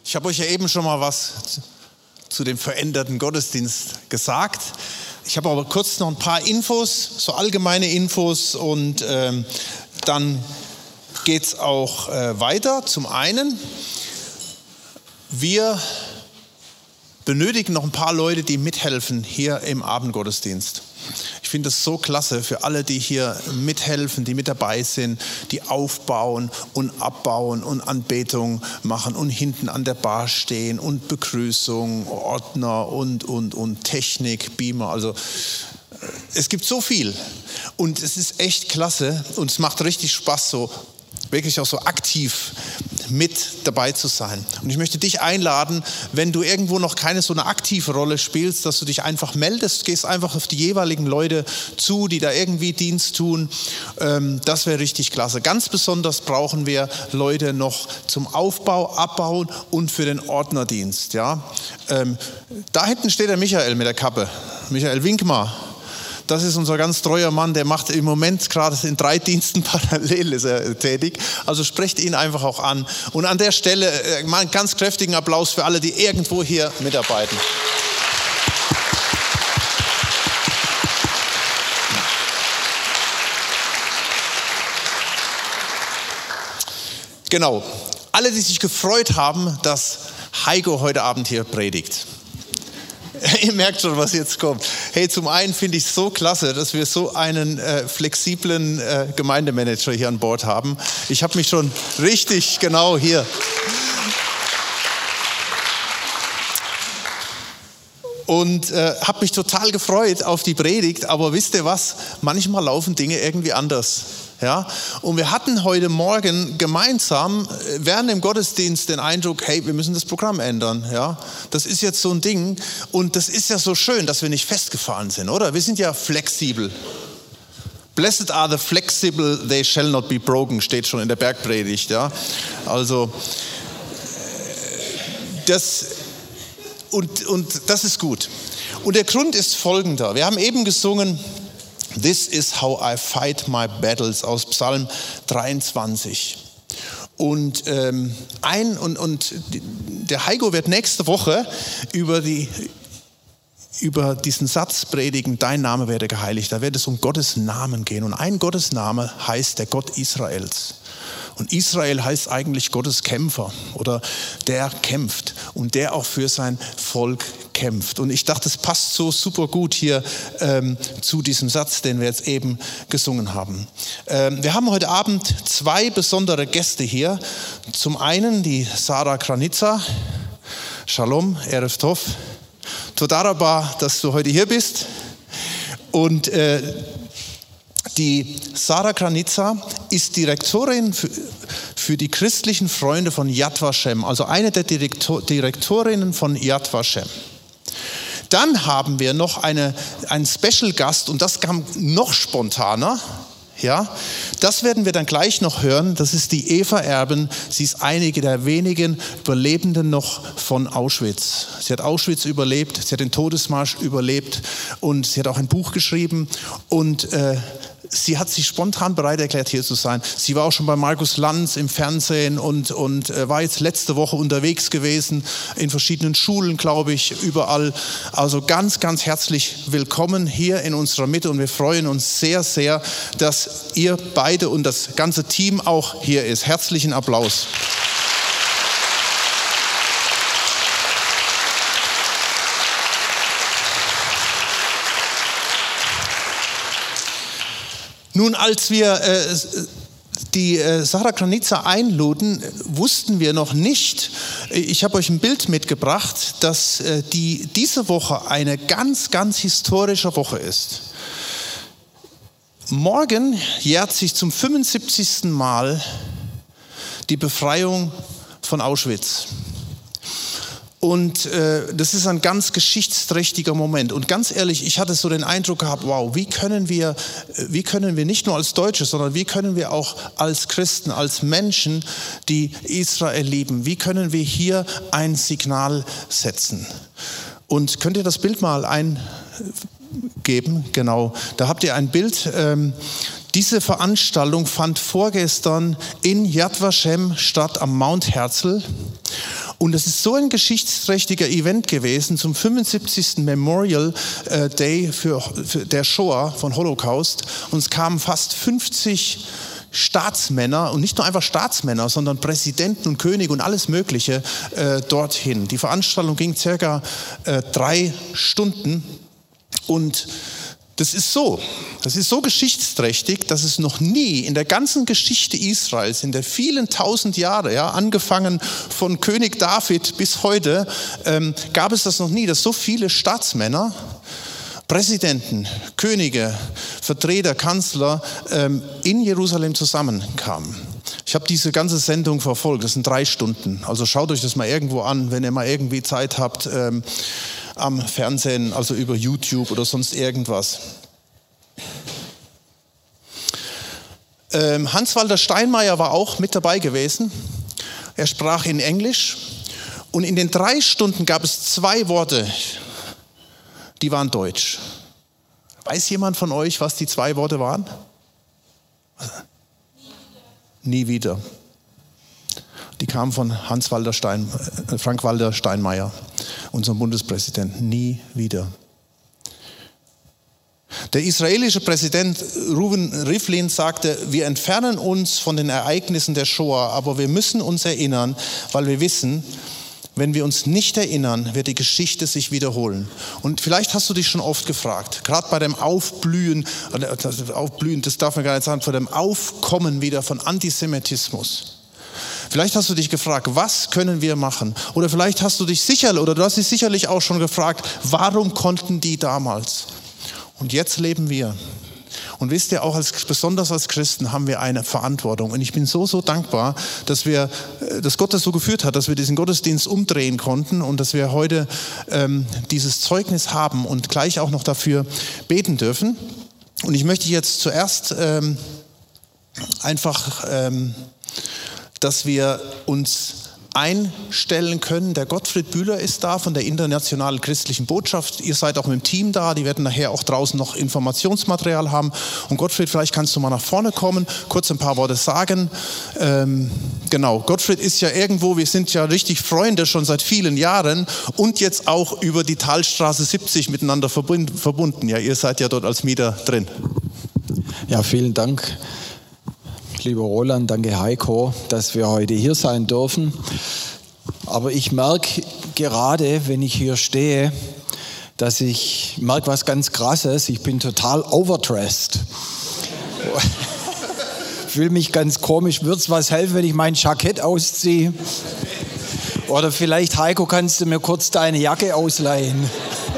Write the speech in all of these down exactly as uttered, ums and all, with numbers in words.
Ich habe euch ja eben schon mal was zu dem veränderten Gottesdienst gesagt. Ich habe aber kurz noch ein paar Infos, so allgemeine Infos, und ähm, dann geht es auch äh, weiter. Zum einen, wir benötigen noch ein paar Leute, die mithelfen hier im Abendgottesdienst. Ich finde es so klasse für alle, die hier mithelfen, die mit dabei sind, die aufbauen und abbauen und Anbetung machen und hinten an der Bar stehen und Begrüßung, Ordner und, und, und Technik, Beamer. Also es gibt so viel und es ist echt klasse und es macht richtig Spaß, so wirklich auch so aktiv mit dabei zu sein. Und ich möchte dich einladen, wenn du irgendwo noch keine so eine aktive Rolle spielst, dass du dich einfach meldest, gehst einfach auf die jeweiligen Leute zu, die da irgendwie Dienst tun. Das wäre richtig klasse. Ganz besonders brauchen wir Leute noch zum Aufbau, Abbauen und für den Ordnerdienst. Ja? Da hinten steht der Michael mit der Kappe. Michael, wink mal. Das ist unser ganz treuer Mann, der macht im Moment gerade in drei Diensten parallel ist er tätig. Also sprecht ihn einfach auch an. Und an der Stelle mal einen ganz kräftigen Applaus für alle, die irgendwo hier mitarbeiten. Genau. Alle, die sich gefreut haben, dass Heiko heute Abend hier predigt. Ihr merkt schon, was jetzt kommt. Hey, zum einen finde ich es so klasse, dass wir so einen äh, flexiblen äh, Gemeindemanager hier an Bord haben. Ich habe mich schon richtig genau hier. Und äh, habe mich total gefreut auf die Predigt. Aber wisst ihr was? Manchmal laufen Dinge irgendwie anders. Ja, und wir hatten heute Morgen gemeinsam während dem Gottesdienst den Eindruck, hey, wir müssen das Programm ändern. Ja, das ist jetzt so ein Ding und das ist ja so schön, dass wir nicht festgefahren sind, oder? Wir sind ja flexibel. Blessed are the flexible, they shall not be broken, steht schon in der Bergpredigt. Ja, also das und und das ist gut. Und der Grund ist folgender: Wir haben eben gesungen: This is how I fight my battles aus Psalm dreiundzwanzig. Und, ähm, ein, und, und der Heiko wird nächste Woche über, die, über diesen Satz predigen, dein Name werde geheiligt. Da wird es um Gottes Namen gehen. Und ein Gottes Name heißt der Gott Israels. Und Israel heißt eigentlich Gottes Kämpfer oder der kämpft und der auch für sein Volk kämpft. Und ich dachte, es passt so super gut hier ähm, zu diesem Satz, den wir jetzt eben gesungen haben. Ähm, wir haben heute Abend zwei besondere Gäste hier. Zum einen die Sarah Kranitza. Shalom, Erev Tov. Toda rabba, dass du heute hier bist. Und äh, die Sarah Kranitza ist Direktorin für, für die christlichen Freunde von Yad Vashem, also eine der Direktor, Direktorinnen von Yad Vashem. Dann haben wir noch eine, einen Special Gast und das kam noch spontaner. Ja, das werden wir dann gleich noch hören. Das ist die Eva Erben. Sie ist einige der wenigen Überlebenden noch von Auschwitz. Sie hat Auschwitz überlebt, sie hat den Todesmarsch überlebt und sie hat auch ein Buch geschrieben und äh, sie hat sich spontan bereit erklärt, hier zu sein. Sie war auch schon bei Markus Lanz im Fernsehen und, und äh, war jetzt letzte Woche unterwegs gewesen, in verschiedenen Schulen, glaube ich, überall. Also ganz, ganz herzlich willkommen hier in unserer Mitte und wir freuen uns sehr, sehr, dass ihr beide und das ganze Team auch hier ist. Herzlichen Applaus. Nun, als wir äh, die äh, Sarah Kranitza einluden, wussten wir noch nicht, ich habe euch ein Bild mitgebracht, dass äh, die, diese Woche eine ganz, ganz historische Woche ist. Morgen jährt sich zum fünfundsiebzigsten Mal die Befreiung von Auschwitz. Und äh, das ist ein ganz geschichtsträchtiger Moment. Und ganz ehrlich, ich hatte so den Eindruck gehabt, wow, wie können wir, wie können wir nicht nur als Deutsche, sondern wie können wir auch als Christen, als Menschen, die Israel lieben, wie können wir hier ein Signal setzen? Und könnt ihr das Bild mal eingeben? Genau, da habt ihr ein Bild. Ähm, Diese Veranstaltung fand vorgestern in Yad Vashem statt am Mount Herzl. Und es ist so ein geschichtsträchtiger Event gewesen zum fünfundsiebzigsten Memorial Day für, für der Shoah von Holocaust. Und es kamen fast fünfzig Staatsmänner und nicht nur einfach Staatsmänner, sondern Präsidenten und Könige und alles Mögliche äh, dorthin. Die Veranstaltung ging circa äh, drei Stunden und das ist so, das ist so geschichtsträchtig, dass es noch nie in der ganzen Geschichte Israels, in der vielen tausend Jahre, ja, angefangen von König David bis heute, ähm, gab es das noch nie, dass so viele Staatsmänner, Präsidenten, Könige, Vertreter, Kanzler ähm, in Jerusalem zusammenkamen. Ich habe diese ganze Sendung verfolgt, das sind drei Stunden. Also schaut euch das mal irgendwo an, wenn ihr mal irgendwie Zeit habt ähm, am Fernsehen, also über YouTube oder sonst irgendwas. Ähm, Hans-Walter Steinmeier war auch mit dabei gewesen. Er sprach in Englisch und in den drei Stunden gab es zwei Worte, die waren deutsch. Weiß jemand von euch, was die zwei Worte waren? Nie wieder. Die kamen von Hans-Walter Stein, äh, Frank-Walter Steinmeier, unserem Bundespräsidenten. Nie wieder. Der israelische Präsident Reuven Rivlin sagte, wir entfernen uns von den Ereignissen der Shoah, aber wir müssen uns erinnern, weil wir wissen, wenn wir uns nicht erinnern, wird die Geschichte sich wiederholen. Und vielleicht hast du dich schon oft gefragt, gerade bei dem Aufblühen, Aufblühen, das darf man gar nicht sagen, vor dem Aufkommen wieder von Antisemitismus. Vielleicht hast du dich gefragt, was können wir machen? Oder vielleicht hast du dich sicher, oder du hast dich sicherlich auch schon gefragt, warum konnten die damals? Und jetzt leben wir. Und wisst ihr, auch als, besonders als Christen haben wir eine Verantwortung. Und ich bin so, so dankbar, dass wir, dass Gott das so geführt hat, dass wir diesen Gottesdienst umdrehen konnten und dass wir heute ähm, dieses Zeugnis haben und gleich auch noch dafür beten dürfen. Und ich möchte jetzt zuerst ähm, einfach, ähm, dass wir uns einstellen können. Der Gottfried Bühler ist da von der Internationalen Christlichen Botschaft. Ihr seid auch mit dem Team da. Die werden nachher auch draußen noch Informationsmaterial haben. Und Gottfried, vielleicht kannst du mal nach vorne kommen, kurz ein paar Worte sagen. Ähm, genau, Gottfried ist ja irgendwo, wir sind ja richtig Freunde schon seit vielen Jahren und jetzt auch über die Talstraße siebzig miteinander verbunden. Ja, ihr seid ja dort als Mieter drin. Ja, vielen Dank. Lieber Roland, danke Heiko, dass wir heute hier sein dürfen. Aber ich merke gerade, wenn ich hier stehe, dass ich merke was ganz Krasses. Ich bin total overdressed. Fühle mich ganz komisch. Wird es was helfen, wenn ich mein Jackett ausziehe? Oder vielleicht, Heiko, kannst du mir kurz deine Jacke ausleihen?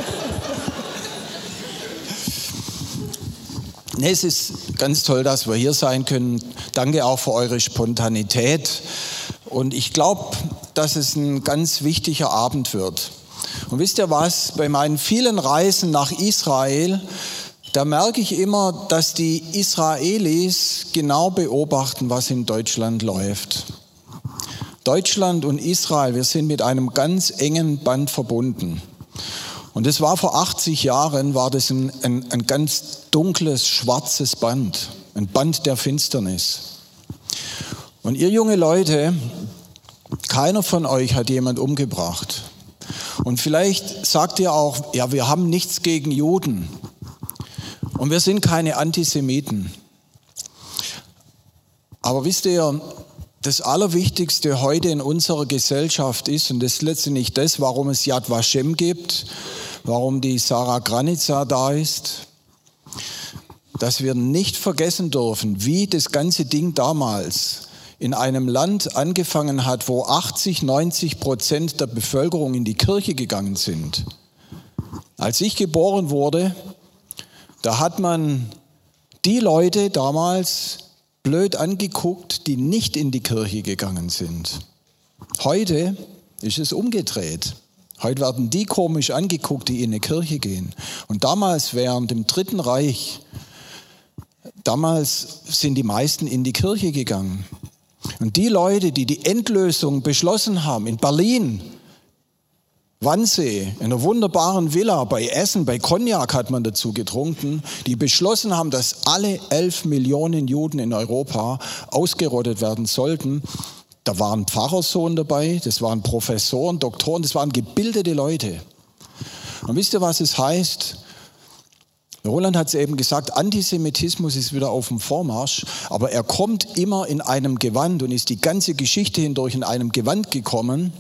Nee, es ist ganz toll, dass wir hier sein können. Danke auch für eure Spontanität. Und ich glaube, dass es ein ganz wichtiger Abend wird. Und wisst ihr was? Bei meinen vielen Reisen nach Israel, da merke ich immer, dass die Israelis genau beobachten, was in Deutschland läuft. Deutschland und Israel, wir sind mit einem ganz engen Band verbunden. Und das war vor achtzig Jahren, war das ein, ein, ein ganz dunkles, schwarzes Band, ein Band der Finsternis. Und ihr junge Leute, keiner von euch hat jemand umgebracht. Und vielleicht sagt ihr auch, ja, wir haben nichts gegen Juden und wir sind keine Antisemiten. Aber wisst ihr, das Allerwichtigste heute in unserer Gesellschaft ist, und das ist letztendlich das, warum es Yad Vashem gibt, warum die Sarah Granica da ist, dass wir nicht vergessen dürfen, wie das ganze Ding damals in einem Land angefangen hat, wo achtzig, neunzig Prozent der Bevölkerung in die Kirche gegangen sind. Als ich geboren wurde, da hat man die Leute damals blöd angeguckt, die nicht in die Kirche gegangen sind. Heute ist es umgedreht. Heute werden die komisch angeguckt, die in eine Kirche gehen. Und damals während dem Dritten Reich, damals sind die meisten in die Kirche gegangen. Und die Leute, die die Endlösung beschlossen haben, in Berlin, Wannsee, in einer wunderbaren Villa, bei Essen, bei Cognac hat man dazu getrunken, die beschlossen haben, dass alle elf Millionen Juden in Europa ausgerottet werden sollten, Da war ein Pfarrersohn dabei, das waren Professoren, Doktoren, das waren gebildete Leute. Und wisst ihr, was es heißt? Roland hat es eben gesagt, Antisemitismus ist wieder auf dem Vormarsch, aber er kommt immer in einem Gewand und ist die ganze Geschichte hindurch in einem Gewand gekommen,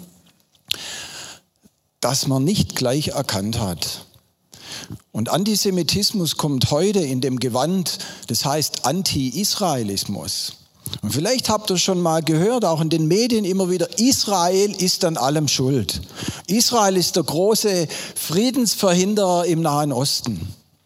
das man nicht gleich erkannt hat. Und Antisemitismus kommt heute in dem Gewand, das heißt Anti-Israelismus. Und vielleicht habt ihr schon mal gehört, auch in den Medien immer wieder, Israel ist an allem schuld. Israel ist der große Friedensverhinderer im Nahen Osten.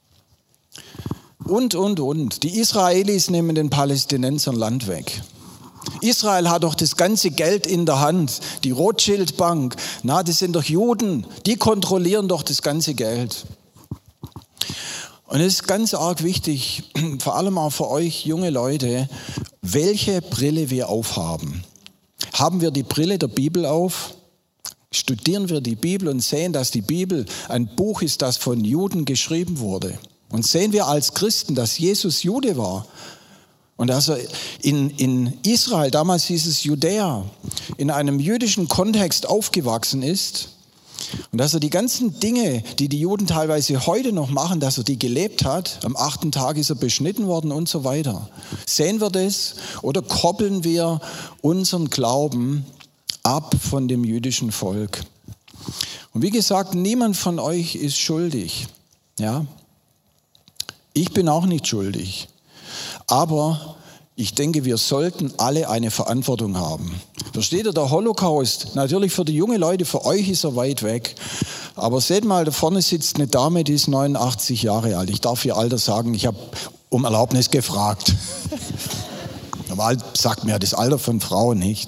Und, und, und. Die Israelis nehmen den Palästinensern Land weg. Israel hat doch das ganze Geld in der Hand. Die Rothschild Bank, na, das sind doch Juden, die kontrollieren doch das ganze Geld. Und es ist ganz arg wichtig, vor allem auch für euch junge Leute, welche Brille wir aufhaben. Haben wir die Brille der Bibel auf? Studieren wir die Bibel und sehen, dass die Bibel ein Buch ist, das von Juden geschrieben wurde. Und sehen wir als Christen, dass Jesus Jude war und dass er in, in Israel, damals hieß es Judäa, in einem jüdischen Kontext aufgewachsen ist. Und dass er die ganzen Dinge, die die Juden teilweise heute noch machen, dass er die gelebt hat. Am achten Tag ist er beschnitten worden und so weiter. Sehen wir das oder koppeln wir unseren Glauben ab von dem jüdischen Volk? Und wie gesagt, niemand von euch ist schuldig. Ja? Ich bin auch nicht schuldig. Aber ich denke, wir sollten alle eine Verantwortung haben. Versteht ihr, der Holocaust, natürlich für die jungen Leute, für euch ist er weit weg. Aber seht mal, da vorne sitzt eine Dame, die ist neunundachtzig Jahre alt. Ich darf ihr Alter sagen, ich habe um Erlaubnis gefragt. Normal sagt mir ja das Alter von Frauen nicht.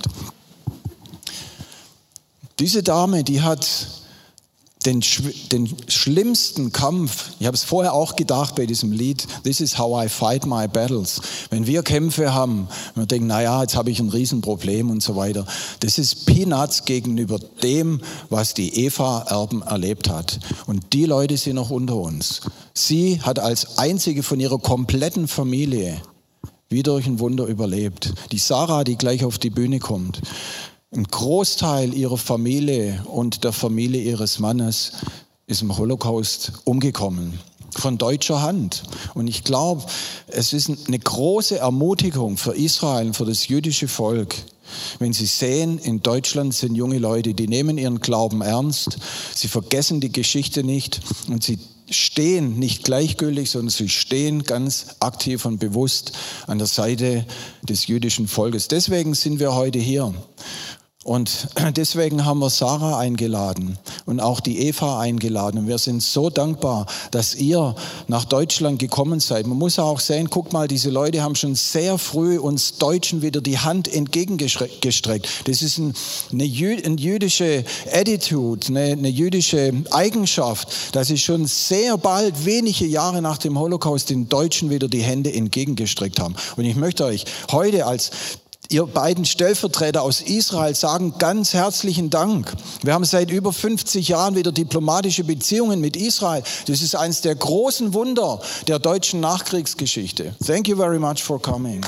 Diese Dame, die hat Den, den schlimmsten Kampf, ich habe es vorher auch gedacht bei diesem Lied, This is how I fight my battles. Wenn wir Kämpfe haben, wir denken, naja, jetzt habe ich ein Riesenproblem und so weiter. Das ist Peanuts gegenüber dem, was die Eva-Erben erlebt hat. Und die Leute sind noch unter uns. Sie hat als einzige von ihrer kompletten Familie wie durch ein Wunder überlebt. Die Sarah, die gleich auf die Bühne kommt. Ein Großteil ihrer Familie und der Familie ihres Mannes ist im Holocaust umgekommen, von deutscher Hand. Und ich glaube, es ist eine große Ermutigung für Israel und für das jüdische Volk, wenn sie sehen, in Deutschland sind junge Leute, die nehmen ihren Glauben ernst, sie vergessen die Geschichte nicht und sie stehen nicht gleichgültig, sondern sie stehen ganz aktiv und bewusst an der Seite des jüdischen Volkes. Deswegen sind wir heute hier. Und deswegen haben wir Sarah eingeladen und auch die Eva eingeladen. Und wir sind so dankbar, dass ihr nach Deutschland gekommen seid. Man muss auch sehen, guck mal, diese Leute haben schon sehr früh uns Deutschen wieder die Hand entgegengestreckt. Das ist ein, eine, eine jüdische Attitude, eine, eine jüdische Eigenschaft, dass sie schon sehr bald, wenige Jahre nach dem Holocaust, den Deutschen wieder die Hände entgegengestreckt haben. Und ich möchte euch heute als ihr beiden Stellvertreter aus Israel sagen ganz herzlichen Dank. Wir haben seit über fünfzig Jahren wieder diplomatische Beziehungen mit Israel. Das ist eines der großen Wunder der deutschen Nachkriegsgeschichte. Thank you very much for coming.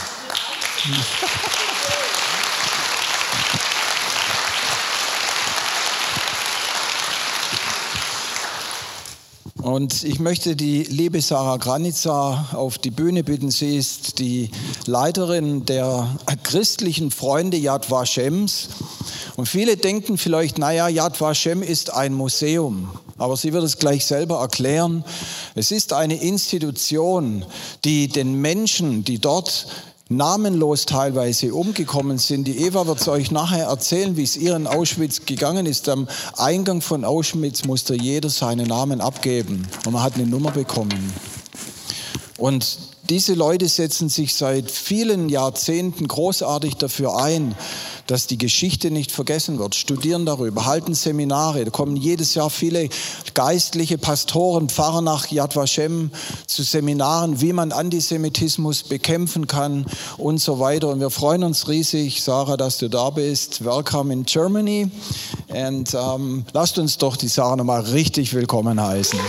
Und ich möchte die liebe Sarah Granitza auf die Bühne bitten. Sie ist die Leiterin der christlichen Freunde Yad Vashems. Und viele denken vielleicht, naja, Yad Vashem ist ein Museum. Aber sie wird es gleich selber erklären. Es ist eine Institution, die den Menschen, die dort namenlos teilweise umgekommen sind. Die Eva wird es euch nachher erzählen, wie es ihr in Auschwitz gegangen ist. Am Eingang von Auschwitz musste jeder seinen Namen abgeben und man hat eine Nummer bekommen. Und diese Leute setzen sich seit vielen Jahrzehnten großartig dafür ein, dass die Geschichte nicht vergessen wird, studieren darüber, halten Seminare. Da kommen jedes Jahr viele geistliche Pastoren, Pfarrer nach Yad Vashem zu Seminaren, wie man Antisemitismus bekämpfen kann und so weiter. Und wir freuen uns riesig, Sarah, dass du da bist. Welcome in Germany. Und ähm, lasst uns doch die Sarah nochmal richtig willkommen heißen.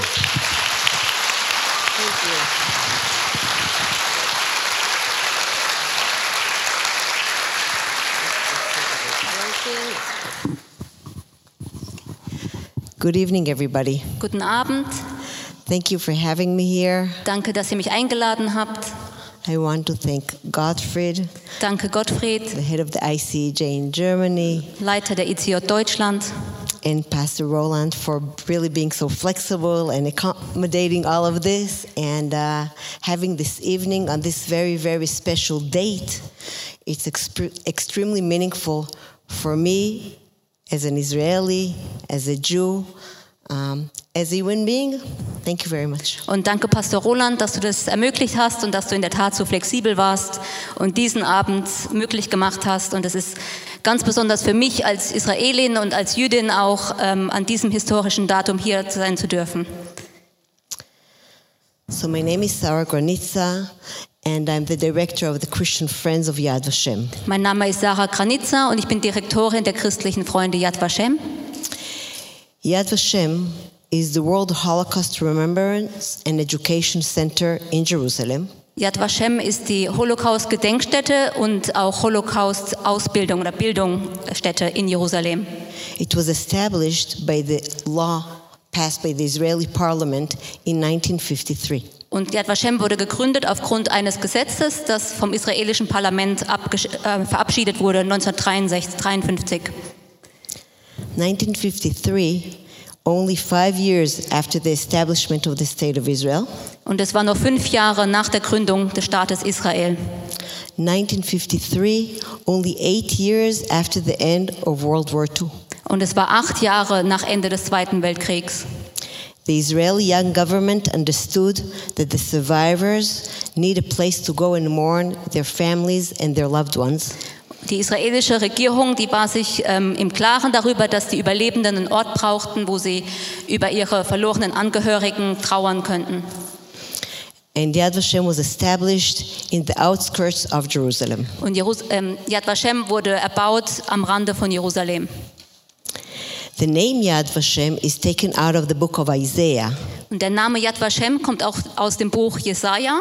Good evening, everybody. Guten Abend. Thank you for having me here. Danke, dass ihr mich eingeladen habt. I want to thank Gottfried, Danke Gottfried, the head of the I C E J in Germany, Leiter der I C J Deutschland, and Pastor Roland for really being so flexible and accommodating all of this and uh, having this evening on this very, very special date. It's exp- extremely meaningful for me as an Israeli, as a Jew, um, as a human being. Thank you very much. Und danke Pastor Roland, dass du das ermöglicht hast und dass du in der Tat so flexibel warst und diesen Abend möglich gemacht hast. Und es ist ganz besonders für mich als Israelin und als Jüdin auch ähm, an diesem historischen Datum hier sein zu dürfen. So my name is Sarah Granitza and I'm the director of the Christian Friends of Yad Vashem. Mein Name ist Sarah Granitza und ich bin Direktorin der christlichen Freunde Yad Vashem. Yad Vashem is the World Holocaust Remembrance and Education Center in Jerusalem. Yad Vashem ist die Holocaust-Gedenkstätte und auch Holocaust-Ausbildung oder Bildungsstätte in Jerusalem. It was established by the law passed by the Israeli parliament in nineteen fifty-three. Und Yad Vashem wurde gegründet aufgrund eines Gesetzes, das vom israelischen Parlament abgesch- äh, verabschiedet wurde neunzehnhundertdreiundfünfzig. nineteen fifty-three, only five years after the establishment of the State of Israel. Und es war nur fünf Jahre nach der Gründung des Staates Israel. nineteen fifty-three, only eight years after the end of World War Two. Und es war acht Jahre nach Ende des Zweiten Weltkriegs. The Israeli young government understood that the survivors need a place to go and mourn their families and their loved ones. Die israelische Regierung, die war sich ähm, im Klaren darüber, dass die Überlebenden einen Ort brauchten, wo sie über ihre verlorenen Angehörigen trauern könnten. And Yad Vashem was established in the outskirts of Jerusalem. Und Jerus- ähm, Yad Vashem wurde erbaut am Rande von Jerusalem. The name Yad Vashem is taken out of the book of Isaiah, Und der Name Yad Vashem kommt auch aus dem Buch Jesaja.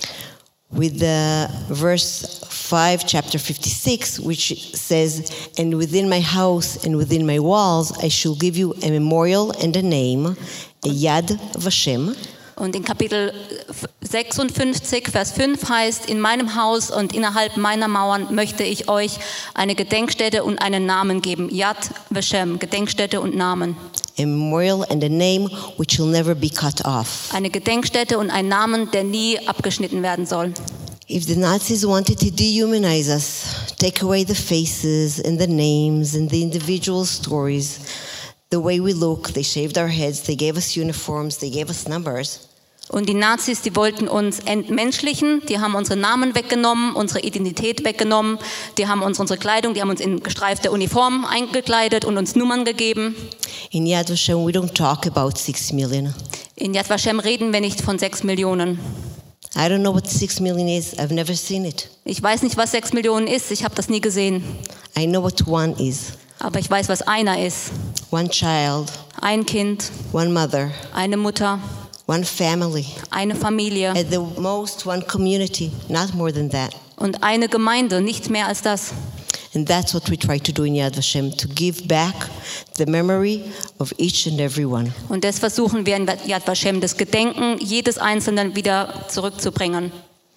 with the verse five, chapter fifty-six, which says, "And within my house and within my walls I shall give you a memorial and a name, a Yad Vashem." Und in Kapitel sechsundfünfzig, Vers fünf heißt, in meinem Haus und innerhalb meiner Mauern möchte ich euch eine Gedenkstätte und einen Namen geben. Yad Vashem, Gedenkstätte und Namen. A memorial and a name which will never be cut off. Eine Gedenkstätte und ein Namen, der nie abgeschnitten werden soll. If the Nazis wanted to dehumanize us, take away the faces and the names and the individual stories, the way we look, they shaved our heads, they gave us uniforms, they gave us numbers. Und die Nazis, die wollten uns entmenschlichen, die haben unsere Namen weggenommen, unsere Identität weggenommen, die haben uns unsere Kleidung, die haben uns in gestreifte Uniformen eingekleidet und uns Nummern gegeben. In Yad Vashem, we don't talk about six million. In Yad Vashem reden wir nicht von sechs Millionen. I don't know what six million is. I've never seen it. Ich weiß nicht, was sechs Millionen ist, ich habe das nie gesehen. I know what one is. Aber ich weiß, was einer ist. One child, Ein Kind, one mother, eine Mutter, one family. eine Familie At the most, one community, not more than that. und eine Gemeinde, nicht mehr als das. And that's what we try to do in Yad Vashem, to give back the memory of each and every one. Und das versuchen wir in Yad Vashem, das Gedenken jedes Einzelnen wieder zurückzubringen.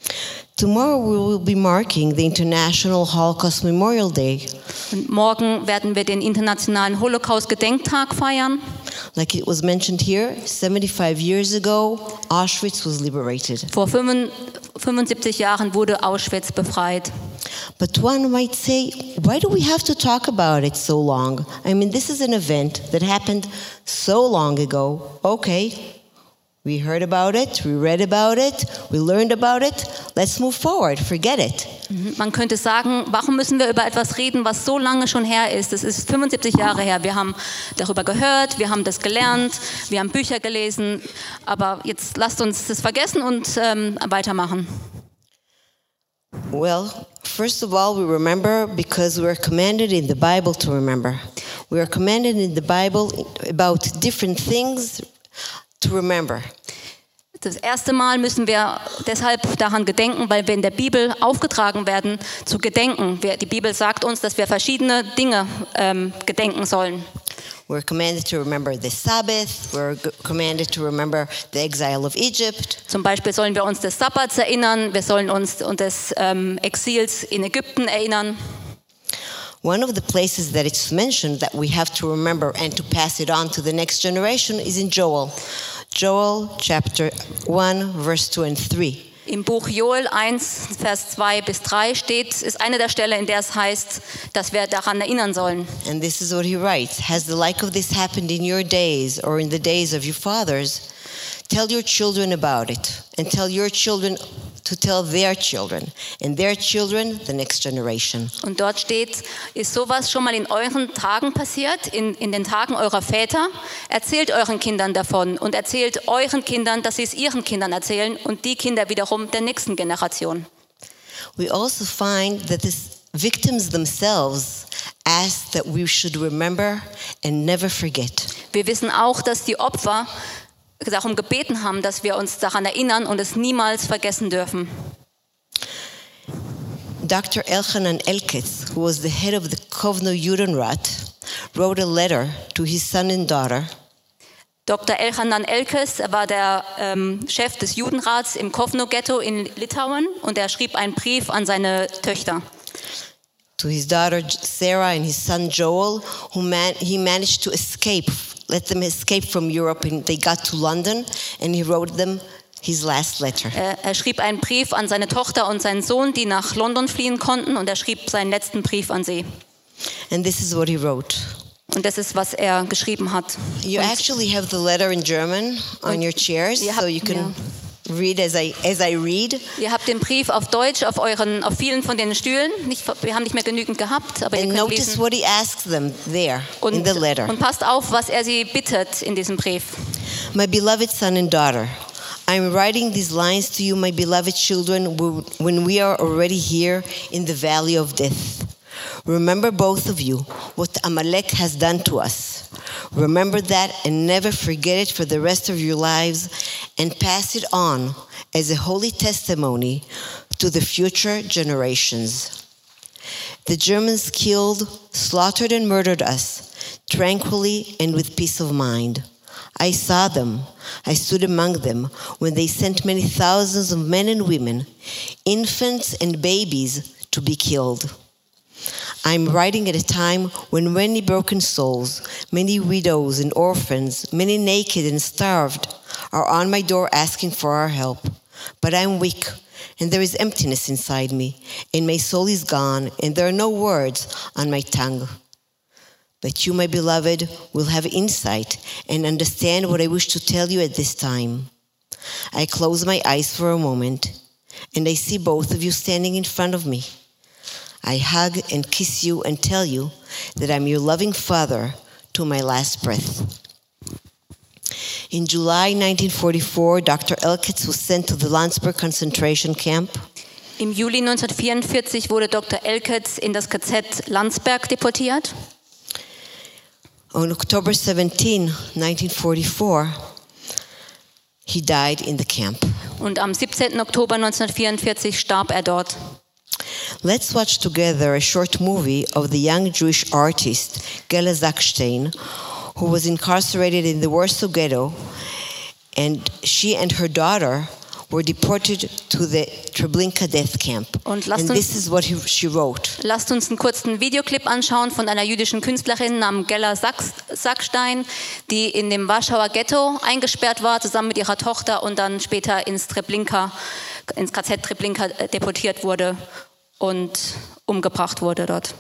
Tomorrow we will be marking the International Holocaust Memorial Day. Und morgen werden wir den internationalen Holocaust-Gedenktag feiern. Like it was mentioned here, seventy-five years ago, Auschwitz was liberated. Vor fünfundsiebzig Jahren wurde Auschwitz befreit. But one might say, why do we have to talk about it so long? I mean, this is an event that happened so long ago. Okay, we heard about it, we read about it, we learned about it. Let's move forward, forget it. Man könnte sagen, warum müssen wir über etwas reden, was so lange schon her ist? Es ist fünfundsiebzig Jahre her. Wir haben darüber gehört, wir haben das gelernt, wir haben Bücher gelesen. Aber jetzt lasst uns das vergessen und ähm, weitermachen. Well, first of all, we remember because we are commanded in the Bible to remember. We are commanded in the Bible about different things to remember. Das erste Mal müssen wir deshalb daran gedenken, weil wir in der Bibel aufgetragen werden, zu gedenken. Die Bibel sagt uns, dass wir verschiedene Dinge ähm, gedenken sollen. We're commanded to remember the Sabbath. We're g- commanded to remember the exile of Egypt. Zum Beispiel sollen wir uns des Sabbats erinnern, wir sollen uns des ähm, Exils in Ägypten erinnern. One of the places that it's mentioned that we have to remember and to pass it on to the next generation is in Joel. Joel chapter one, verse two and three. Im Buch Joel eins, Vers zwei bis drei steht, ist eine der Stellen, in der es heißt, dass wir daran erinnern sollen. And this is what he writes. Has the like of this happened in your days or in the days of your fathers? Tell your children about it, and tell your children to tell their children, and their children the next generation. Und dort steht, ist sowas schon mal in euren Tagen passiert, in, in den Tagen eurer Väter? Erzählt euren Kindern davon und erzählt euren Kindern, dass sie es ihren Kindern erzählen und die Kinder wiederum der nächsten Generation. We also find that the victims themselves ask that we should remember and never forget. Wir wissen auch, dass die Opfer darum gebeten haben, dass wir uns daran erinnern und es niemals vergessen dürfen. Doctor Elchanan Elketz, who was the head of the Kovno Judenrat, wrote a letter to his son and daughter. Doktor Elchanan Elkes war der ähm, Chef des Judenrats im Kovno-Ghetto in Litauen und er schrieb einen Brief an seine Töchter. To his daughter Sarah and his son Joel, who man, he managed to escape, let them escape from Europe, and they got to London, and he wrote them his last letter. Er, er schrieb einen Brief an seine Tochter und seinen Sohn, die nach London fliehen konnten, und er schrieb seinen letzten Brief an sie. And this is what he wrote. Und das ist, was er geschrieben hat. You Und actually have the letter in German on your chairs, Ihr so habt- you can ja. read as I as I read. Ihr habt den Brief auf Deutsch auf euren, auf vielen von den Stühlen. Nicht, wir haben nicht mehr genügend gehabt, aber ihr And könnt notice lesen. what he asks them there in Und, the letter. und passt auf, was er sie bittet in diesem Brief. My beloved son and daughter, I am writing these lines to you, my beloved children, wh- when we are already here in the valley of death. Remember, both of you, what Amalek has done to us. Remember that and never forget it for the rest of your lives, and pass it on as a holy testimony to the future generations. The Germans killed, slaughtered, and murdered us tranquilly and with peace of mind. I saw them. I stood among them when they sent many thousands of men and women, infants and babies, to be killed. I'm writing at a time when many broken souls, many widows and orphans, many naked and starved, are on my door asking for our help. But I'm weak, and there is emptiness inside me, and my soul is gone, and there are no words on my tongue. But you, my beloved, will have insight and understand what I wish to tell you at this time. I close my eyes for a moment, and I see both of you standing in front of me. I hug and kiss you and tell you that I'm your loving father to my last breath. In July nineteen forty-four, Doctor Elketz was sent to the Landsberg concentration camp. Im Juli neunzehnhundertvierundvierzig wurde Doktor Elketz in das K Z Landsberg deportiert. On October seventeenth, nineteen forty-four, he died in the camp. Und am siebzehnten Oktober neunzehnhundertvierundvierzig starb er dort. Let's watch together a short movie of the young Jewish artist Gela Zakstein, who was incarcerated in the Warsaw Ghetto, and she and her daughter were deported to the Treblinka death camp. Und lasst And uns- this is what he, she wrote. Lasst uns einen kurzen Videoclip anschauen von einer jüdischen Künstlerin namens Gela Sachs- Sackstein, die in dem Warschauer Ghetto eingesperrt war, zusammen mit ihrer Tochter und dann später ins Treblinka, ins K Z Treblinka äh, deportiert wurde und umgebracht wurde dort.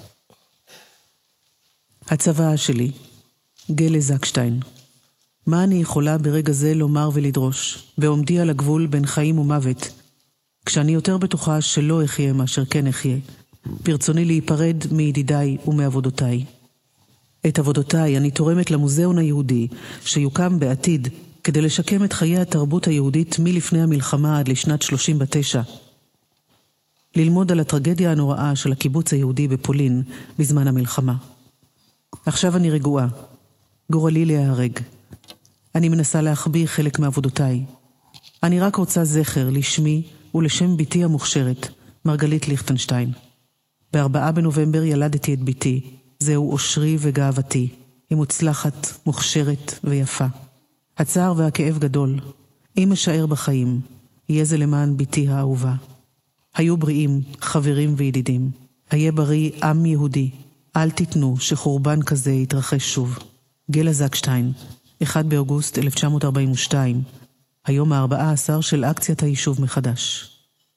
הצוואה שלי, גלה זקשטיין. מה אני יכולה ברגע זה לומר ולדרוש, בעומדי על הגבול בין חיים ומוות, כשאני יותר בטוחה שלא אחיה מאשר כן אחיה, ברצוני להיפרד מידידיי ומעבודותיי. את עבודותיי אני תורמת למוזיאון היהודי, שיוקם בעתיד, כדי לשקם את חיי התרבות היהודית מלפני המלחמה עד לשנת שלושים ותשע. ללמוד על הטרגדיה הנוראה של הקיבוץ היהודי בפולין בזמן המלחמה. עכשיו אני רגועה. גורלי להיהרג. אני מנסה להחביא חלק מעבודותיי. אני רק רוצה זכר לשמי ולשם ביתי המוכשרת, מרגלית ליכטנשטיין. בארבעה בנובמבר ילדתי את ביתי. זהו אושרי וגאוותי. היא מוצלחת, מוכשרת ויפה. הצער והכאב גדול. אם אשאר בחיים, יהיה זה למען ביתי האהובה. היו בריאים, חברים וידידים. היה בריא עם יהודי. אל תיתנו שחורבן כזה יתרחש שוב. גלה זקשטיין, אחד באוגוסט אלף תשע מאות ארבעים ושתיים, היום ה-ארבעה עשר של אקציית היישוב מחדש.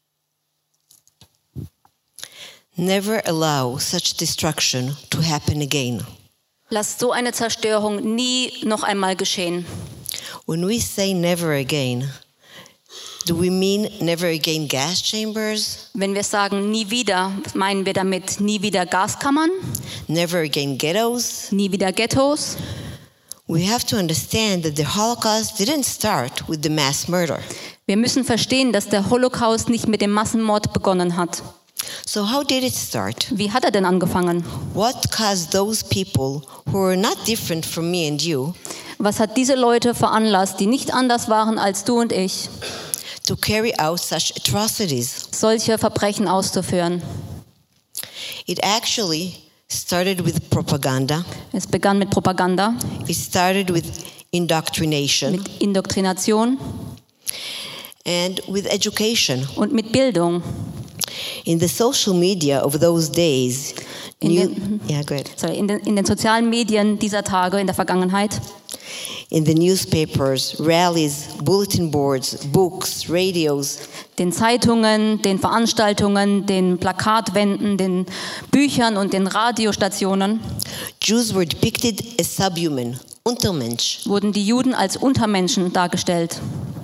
Never allow such destruction to happen again. Lasst so eine Zerstörung nie noch einmal geschehen. When we say never again, do we mean never again gas chambers? Wenn wir sagen nie wieder, meinen wir damit nie wieder Gaskammern, Never again ghettos? nie wieder Ghettos? We have to understand that the Holocaust didn't start with the mass murder. Wir müssen verstehen, dass der Holocaust nicht mit dem Massenmord begonnen hat. So how did it start? Wie hat er denn angefangen? What caused those people who were not different from me and you Was hat diese Leute veranlasst, die nicht anders waren als du und ich, to carry out such atrocities? solche Verbrechen auszuführen? It actually started with propaganda. Es begann mit Propaganda, It started with indoctrination mit Indoktrination and with education. und mit Bildung. In the social media of those days, In new- den- yeah, go ahead. Sorry, in, den, in den sozialen Medien dieser Tage, in der Vergangenheit, In the newspapers, rallies, bulletin boards, books, radios, den Zeitungen, den Veranstaltungen, den Plakatwänden, den Büchern und den Radiostationen Jews were depicted as subhuman, Untermensch. wurden die Juden als Untermenschen dargestellt.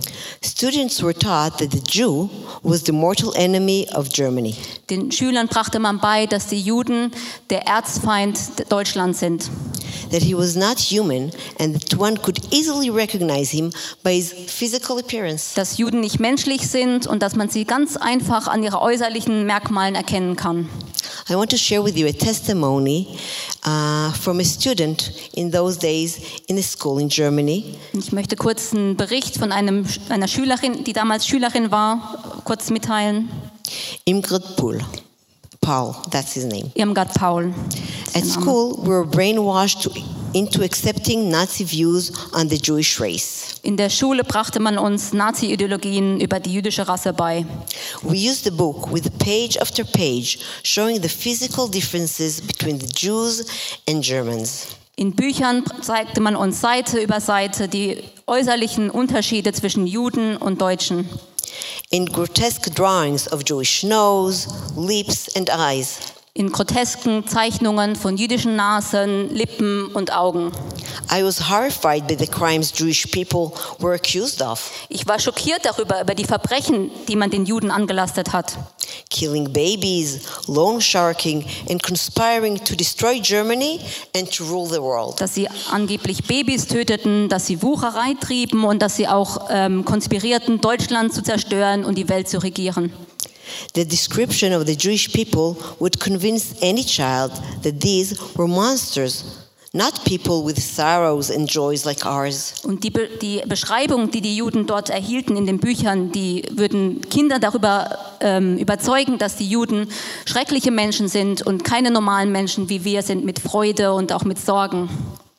Students were taught that the Jew was the mortal enemy of Germany. Den Schülern brachte man bei, dass die Juden der Erzfeind Deutschlands sind, That he was not human and that one could easily recognize him by his physical appearance. dass Juden nicht menschlich sind und dass man sie ganz einfach an ihre äußerlichen Merkmalen erkennen kann. I want to share with you a testimony uh, from a student in those days in a school in Germany. Ich möchte kurz einen Bericht von einem, einer Schülerin, die damals Schülerin war, kurz mitteilen. Imgrid Pool. Paul, that's his name. Irmgard Paul. At school, we were brainwashed into accepting Nazi views on the Jewish race. In der Schule brachte man uns Nazi-Ideologien über die jüdische Rasse bei. We used the book with page after page showing the physical differences between the Jews and Germans. In Büchern zeigte man uns Seite über Seite die äußerlichen Unterschiede zwischen Juden und Deutschen. In grotesque drawings of Jewish nose, lips and eyes. In grotesken Zeichnungen von jüdischen Nasen, Lippen und Augen. I was horrified by the crimes Jewish people were accused of. Ich war schockiert darüber, über die Verbrechen, die man den Juden angelastet hat. Killing babies, loan sharking and conspiring to destroy Germany and to rule the world. Dass sie angeblich Babys töteten, dass sie Wucherei trieben und dass sie auch ähm, konspirierten, Deutschland zu zerstören und die Welt zu regieren. The description of the Jewish people would convince any child that these were monsters, not people with sorrows and joys like ours. Und die, Be die Beschreibung, die die Juden dort erhielten in den Büchern, die würden Kinder darüber ähm, überzeugen, dass die Juden schreckliche Menschen sind und keine normalen Menschen wie wir sind, mit Freude und auch mit Sorgen.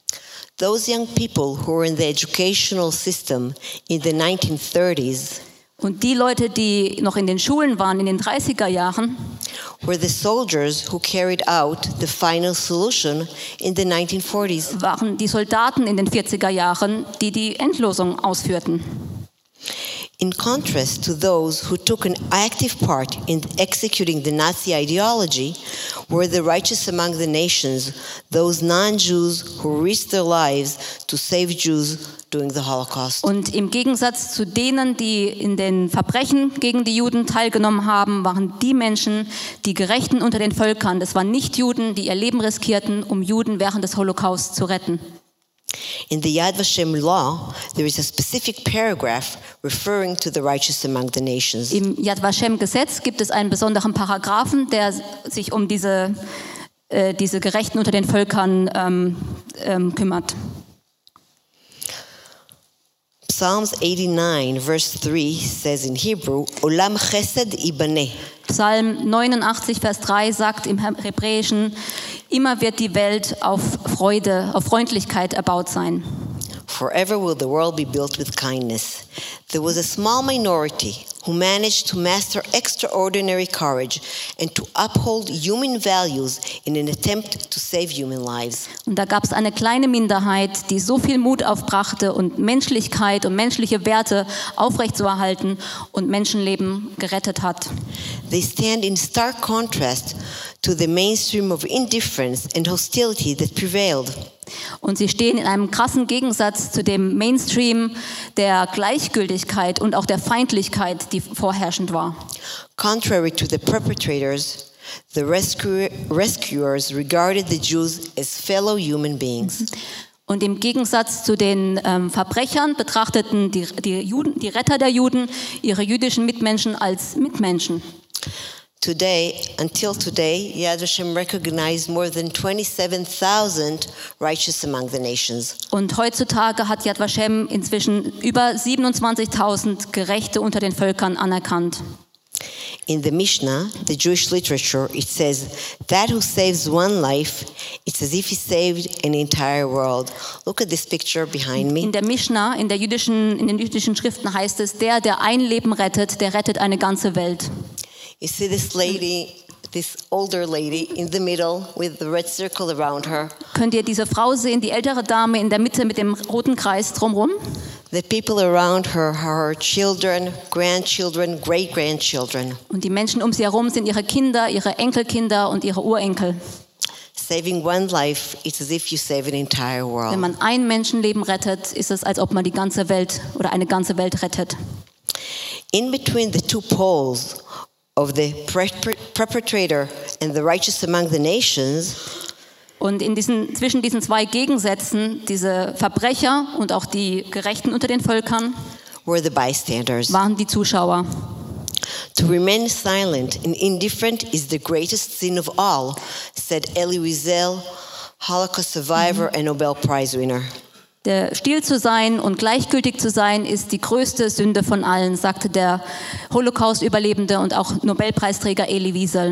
Those young people who were in the educational system in the nineteen thirties Und die Leute, die noch in den Schulen waren in den dreißiger Jahren, were the soldiers who carried out the final solution in the nineteen forties. waren die Soldaten in den vierziger Jahren, die die Endlosung ausführten. In contrast to those who took an active part in executing the Nazi ideology were the righteous among the nations, those non-Jews who risked their lives to save Jews during the Holocaust. Und im Gegensatz zu denen, die in den Verbrechen gegen die Juden teilgenommen haben, waren die Menschen, die Gerechten unter den Völkern. Das waren nicht Juden, die ihr Leben riskierten, um Juden während des Holocaust zu retten. In the Yad Vashem law, there is a specific paragraph referring to the righteous among the nations. Im Yad Vashem-Gesetz gibt es einen besonderen Paragraphen, der sich um diese, äh, diese Gerechten unter den Völkern ähm, ähm, kümmert. Psalms eighty-nine, verse three says in Hebrew, Olam chesed ibaneh. Psalm neunundachtzig, Vers drei sagt im Hebräischen, immer wird die Welt auf Freude, auf Freundlichkeit erbaut sein. Forever will the world be built with kindness. There was a small minority who managed to master extraordinary courage and to uphold human values in an attempt to save human lives. Und da gab es eine kleine Minderheit, die so viel Mut aufbrachte und Menschlichkeit und menschliche Werte aufrechtzuerhalten und Menschenleben gerettet hat. They stand in stark contrast to the mainstream of indifference and hostility that prevailed. Und sie stehen in einem krassen Gegensatz zu dem Mainstream der Gleichgültigkeit und auch der Feindlichkeit, die vorherrschend war. Contrary to the perpetrators, the rescue, rescuers regarded the Jews as fellow human beings. Und im Gegensatz zu den ähm, Verbrechern betrachteten die, die, Juden, die Retter der Juden ihre jüdischen Mitmenschen als Mitmenschen. Today, until today, Yad Vashem recognized more than twenty-seven thousand righteous among the nations. Und heutzutage hat Yad Vashem inzwischen über siebenundzwanzigtausend Gerechte unter den Völkern anerkannt. In the Mishnah, the Jewish literature, it says, that who saves one life, it's as if he saved an entire world. Look at this picture behind me. In der Mishnah, in, der jüdischen, in den jüdischen Schriften heißt es, der, der ein Leben rettet, der rettet eine ganze Welt. You see this lady, this older lady in the middle with the red circle around her. Könnt ihr diese Frau sehen, die ältere Dame in der Mitte mit dem roten Kreis drumherum? The people around her are her children, grandchildren, great-grandchildren. Und die Menschen um sie herum sind ihre Kinder, ihre Enkelkinder und ihre Urenkel. Saving one life, it's as if you save an entire world. Wenn man ein Menschenleben rettet, ist es, als ob man die ganze Welt oder eine ganze Welt rettet. In between the two poles of the perpetrator and the righteous among the nations, und in diesen, zwischen diesen zwei Gegensätzen, diese Verbrecher und auch die Gerechten unter den Völkern, were the bystanders. waren die Zuschauer. To remain silent and indifferent is the greatest sin of all, said Elie Wiesel, Holocaust survivor and Nobel Prize winner. Der still zu sein und gleichgültig zu sein ist die größte Sünde von allen, sagte der Holocaust-Überlebende und auch Nobelpreisträger Elie Wiesel.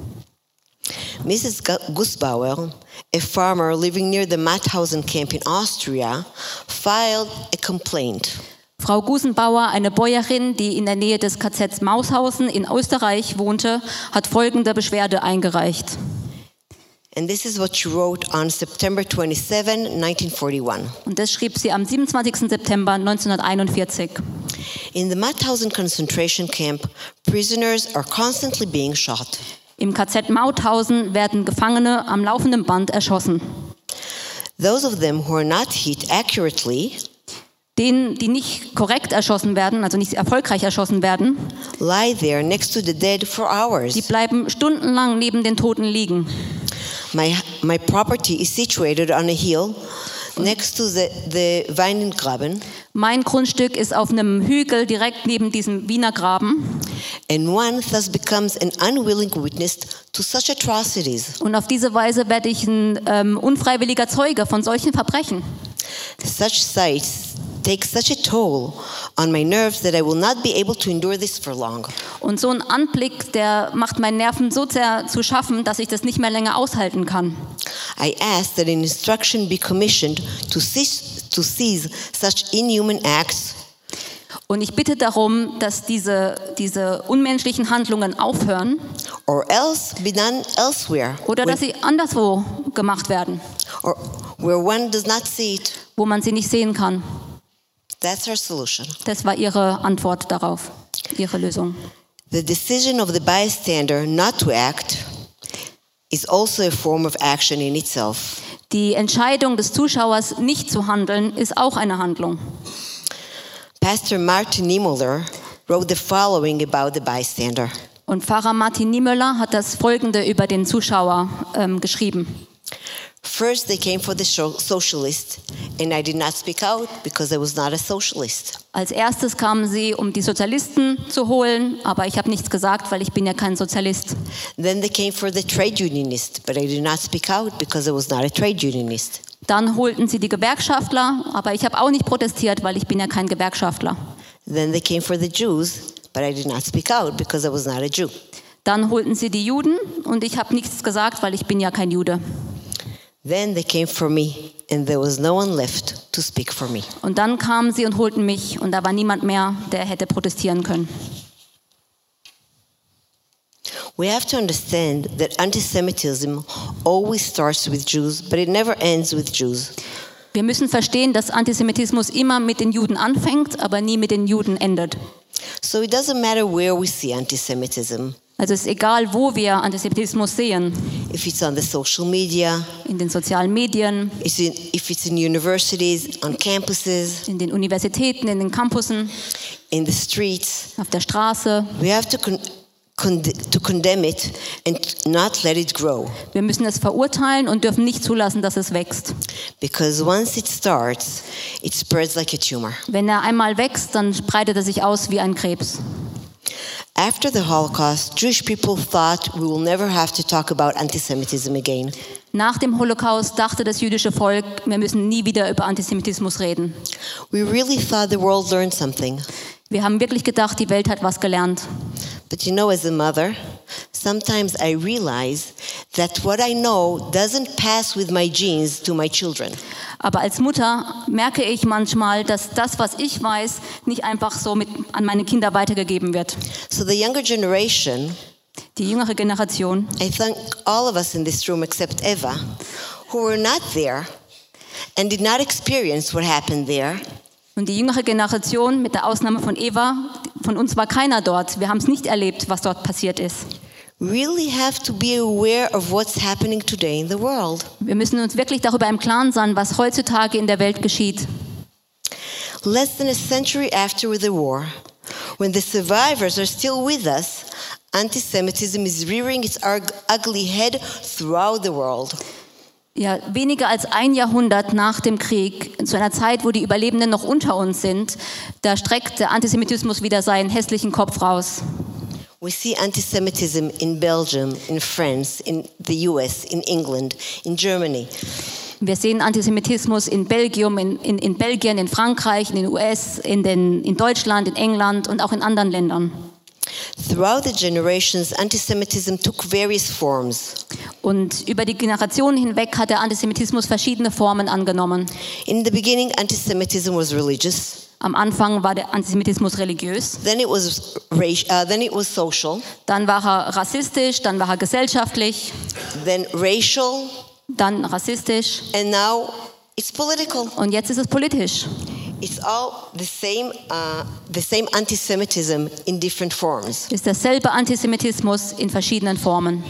Missus Gussbauer, a farmer living near the Mauthausen camp in Austria, filed a complaint. Frau Gusenbauer, eine Bäuerin, die in der Nähe des K Z Mauthausen in Österreich wohnte, hat folgende Beschwerde eingereicht. And this is what she wrote on September twenty-seventh, nineteen forty-one. Und das schrieb sie am siebenundzwanzigsten September neunzehnhunderteinundvierzig. In the Mauthausen concentration camp, prisoners are constantly being shot. Im K Z Mauthausen werden Gefangene am laufenden Band erschossen. Those of them who are not hit accurately, denen, die nicht korrekt erschossen werden, also nicht erfolgreich erschossen werden, lie there next to the dead for hours. Die bleiben stundenlang neben den Toten liegen. My, my property is situated on a hill next to the, the Weingraben. Mein Grundstück ist auf einem Hügel direkt neben diesem Wiener Graben. And one thus becomes an unwilling witness to such atrocities. Und auf diese Weise werde ich ein ähm, unfreiwilliger Zeuge von solchen Verbrechen. Such sights take such a toll on my nerves that I will not be able to endure this for long. Und so ein Anblick, der macht meinen Nerven so sehr zu schaffen, dass ich das nicht mehr länger aushalten kann. I ask that an instruction be commissioned to cease, to cease such inhuman acts. Und ich bitte darum, dass diese, diese unmenschlichen Handlungen aufhören. Or else be done elsewhere. Oder dass sie anderswo gemacht werden. Or where one does not see it. Wo man sie nicht sehen kann. That's her solution. Das war ihre Antwort darauf, ihre Lösung. The decision of the bystander not to act is also a form of action in itself. Die Entscheidung des Zuschauers, nicht zu handeln, ist auch eine Handlung. Pastor Martin Niemöller wrote the following about the bystander. Und Pfarrer Martin Niemöller hat das Folgende über den Zuschauer ähm, geschrieben. First they came for the socialist, and I did not speak out because I was not a socialist. Als erstes kamen sie, um die Sozialisten zu holen, aber ich habe nichts gesagt, weil ich bin ja kein Sozialist. Then they came for the trade unionist, but I did not speak out because I was not a trade unionist. Dann holten sie die Gewerkschaftler, aber ich habe auch nicht protestiert, weil ich bin ja kein Gewerkschaftler. Then they came for the Jews, but I did not speak out because I was not a Jew. Dann holten sie die Juden und ich habe nichts gesagt, weil ich bin ja kein Jude. Then they came for me, and there was no one left to speak for me. Und dann kamen sie und holten mich und da war niemand mehr, der hätte protestieren können. We have to understand that anti-Semitism always starts with Jews, but it never ends with Jews. Wir müssen verstehen, dass Antisemitismus immer mit den Juden anfängt, aber nie mit den Juden endet. So it doesn't matter where we see anti-Semitism. Also es ist egal, wo wir Antisemitismus sehen. If it's on the social media, In den sozialen Medien, it's in, if it's in universities, on campuses, in den Universitäten, in den Campussen, in the streets, auf der Straße. we have to con- con- to condemn it and not let it grow. Wir müssen es verurteilen und dürfen nicht zulassen, dass es wächst. Because once it starts, it spreads like a tumor. Wenn er einmal wächst, dann breitet er sich aus wie ein Krebs. After the Holocaust, Jewish people thought we will never have to talk about anti-Semitism again. Nach dem Holocaust dachte das jüdische Volk, wir müssen nie wieder über Antisemitismus reden. We really thought the world learned something. Wir haben wirklich gedacht, die Welt hat was gelernt. But you know, as a mother, sometimes I realize that what I know doesn't pass with my genes to my children. Aber als Mutter merke ich manchmal, dass das, was ich weiß, nicht einfach so mit an meine Kinder weitergegeben wird. So the younger generation, Die jüngere Generation, I thank all of us in this room except Eva, who were not there and did not experience what happened there. und die jüngere Generation, mit der Ausnahme von Eva, von uns war keiner dort. Wir haben es nicht erlebt, was dort passiert ist. Really have to be aware of what's happening today in the world. Wir müssen uns wirklich darüber im Klaren sein, was heutzutage in der Welt geschieht. Less than a century after the war, when the survivors are still with us, anti-Semitism is rearing its ug- ugly head throughout the world. Ja, weniger als ein Jahrhundert nach dem Krieg, zu einer Zeit, wo die Überlebenden noch unter uns sind, da streckt der Antisemitismus wieder seinen hässlichen Kopf raus. We see anti-Semitism in Belgium, in France, in the U S, in England, in Germany. Wir sehen Antisemitismus in Belgium, in, in, in Belgien, in Frankreich, in den U S, in, den, in Deutschland, in England und auch in anderen Ländern. Throughout the generations, anti-Semitism took various forms. Und über die Generationen hinweg hat der Antisemitismus verschiedene Formen angenommen. In the beginning, anti-Semitism was religious. Am Anfang war der Antisemitismus religiös, Then it was race, uh, then it was social, dann war er rassistisch, dann war er gesellschaftlich, then racial, dann rassistisch and now it's political. und jetzt ist es politisch. It's all the same, uh, the same anti-Semitism in different forms. Es ist derselbe Antisemitismus in verschiedenen Formen.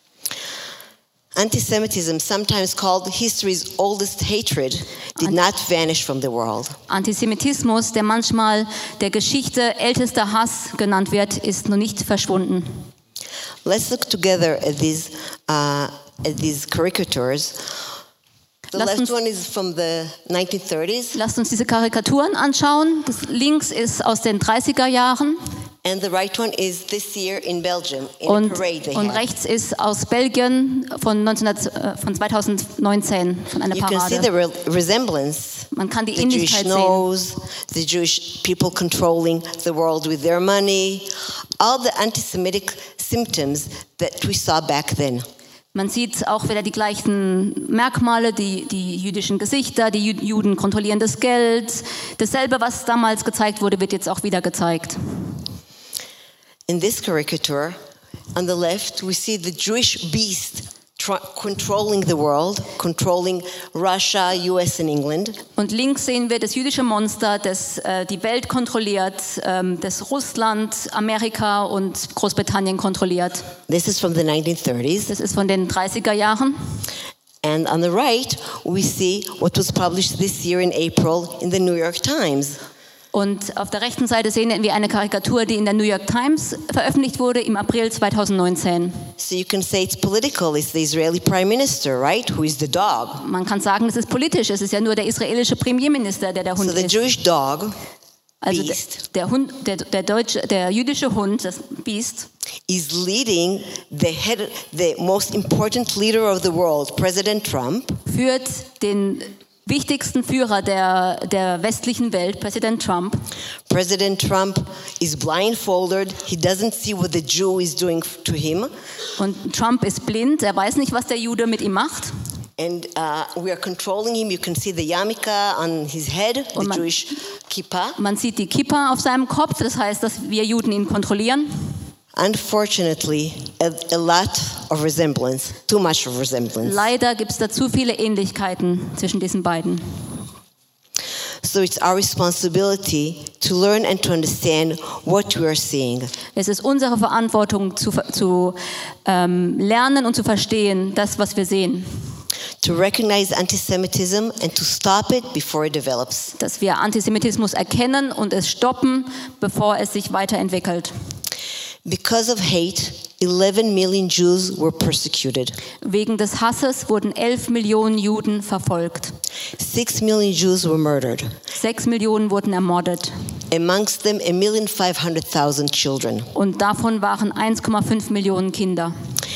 Anti-Semitism, sometimes called history's oldest hatred, did not vanish from the world. Antisemitismus, der manchmal der Geschichte ältester Hass genannt wird, ist noch nicht verschwunden. Let's look together at these, uh, at these caricatures. The Lass left uns- one is from the nineteen thirties, Lasst uns diese Karikaturen anschauen. Das links ist aus den dreißiger Jahren and the right one is this year in Belgium, in und, a parade they und had. rechts ist aus Belgien von, neunzehnhundert, äh, von zweitausendneunzehn, von einer You can see the Parade. re- resemblance. Man kann die The Jewish Ähnlichkeit sehen. nose, the Jewish people controlling the world with their money, all the anti-Semitic symptoms that we saw back then. Man sieht auch wieder die gleichen Merkmale, die, die jüdischen Gesichter, die Ju- Juden kontrollieren das Geld. Dasselbe, was damals gezeigt wurde, wird jetzt auch wieder gezeigt. In this caricature, on the left, we see the Jewish beast tr- controlling the world, controlling Russia, U S, and England. Und links sehen wir das jüdische Monster, das äh, die Welt kontrolliert, ähm, das Russland, Amerika und Großbritannien kontrolliert. This is from the nineteen thirties. Das ist von den dreißiger Jahren. And on the right, we see what was published this year in April in the New York Times. Und auf der rechten Seite sehen wir eine Karikatur, die in der New York Times veröffentlicht wurde im April zweitausendneunzehn. So you can say it's political. It's the Israeli prime minister, right? Who is the dog. Man kann sagen, es ist politisch. Es ist ja nur der israelische Premierminister, der der So Hund the ist. Jewish dog Also der, beast, der Hund, der, der deutsche, der jüdische Hund, das Biest, is leading the head, the most important leader of the world, President Trump, führt den wichtigsten Führer der, der westlichen Welt, Präsident Trump. President Trump is blindfolded. He doesn't see what the Jew is doing to him. Und Trump ist blind, er weiß nicht, was der Jude mit ihm macht. And uh, we are controlling him. You can see the yarmulke on his head, the Und man- Jewish kippah. Man sieht die Kippa auf seinem Kopf, das heißt, dass wir Juden ihn kontrollieren. Unfortunately, a, a lot of resemblance, too much of resemblance. Leider gibt es da zu viele Ähnlichkeiten zwischen diesen beiden. So it's our responsibility to learn and to understand what we are seeing. Es ist unsere Verantwortung zu, zu ähm, lernen und zu verstehen, das, was wir sehen. To recognize anti-Semitism and to stop it before it develops. Dass wir Antisemitismus erkennen und es stoppen, bevor es sich weiterentwickelt. Because of hate, eleven million Jews were persecuted. Wegen des Hasses wurden elf Millionen Juden verfolgt. Six million Jews were murdered. Sechs Millionen wurden ermordet. Amongst them, a million five hundred thousand children. Und davon waren eins Komma fünf Millionen Kinder.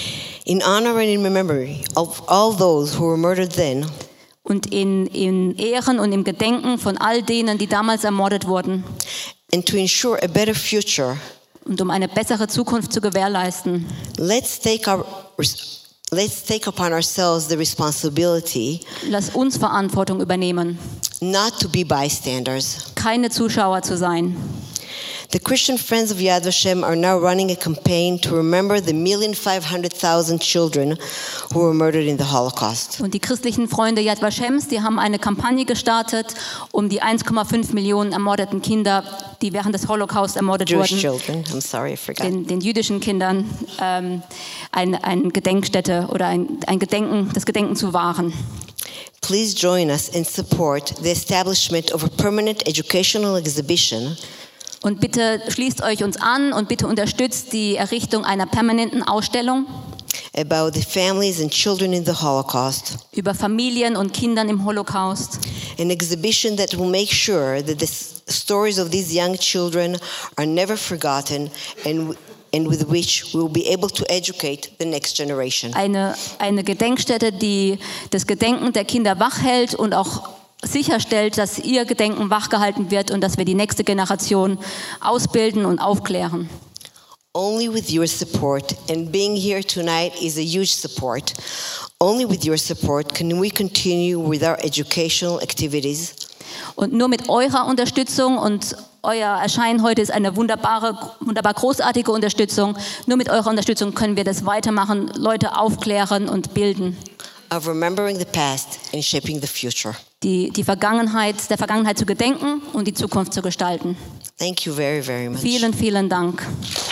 In honor and in memory of all those who were murdered then, Und in, in Ehren und im Gedenken von all denen, die damals ermordet wurden, and to ensure a better future, und um eine bessere Zukunft zu gewährleisten, let's take our let's take upon ourselves the responsibility lass uns Verantwortung übernehmen, not to be bystanders. keine Zuschauer zu sein. The Christian Friends of Yad Vashem are now running a campaign to remember the million five hundred thousand children who were murdered in the Holocaust. Und die christlichen Freunde Yad Vashems, die haben eine Kampagne gestartet, um die eins Komma fünf Millionen ermordeten Kinder, die während des Holocaust ermordet Jewish wurden, children. I'm sorry, I forgot. den, den jüdischen Kindern, ähm, ein, ein Gedenkstätte oder ein, ein Gedenken, das Gedenken zu wahren. Please join us and support the establishment of a permanent educational exhibition Und bitte schließt euch uns an und bitte unterstützt die Errichtung einer permanenten Ausstellung about the families and children in the Holocaust. über Familien und Kindern im Holocaust. An exhibition that will make sure that the s- stories of these young children are never forgotten and, and with which we will be able to educate the next generation. Eine, eine Gedenkstätte, die das Gedenken der Kinder wachhält und auch sicherstellt, dass ihr Gedenken wachgehalten wird und dass wir die nächste Generation ausbilden und aufklären. Only with your support, and being here tonight is a huge support, only with your support can we continue with our educational activities. Und nur mit eurer Unterstützung, und euer Erscheinen heute ist eine wunderbare, wunderbar großartige Unterstützung, nur mit eurer Unterstützung können wir das weitermachen, Leute aufklären und bilden. Of remembering the past and shaping the future. Die, die Vergangenheit, der Vergangenheit zu gedenken und die Zukunft zu gestalten. Thank you very, very much. Vielen, vielen Dank.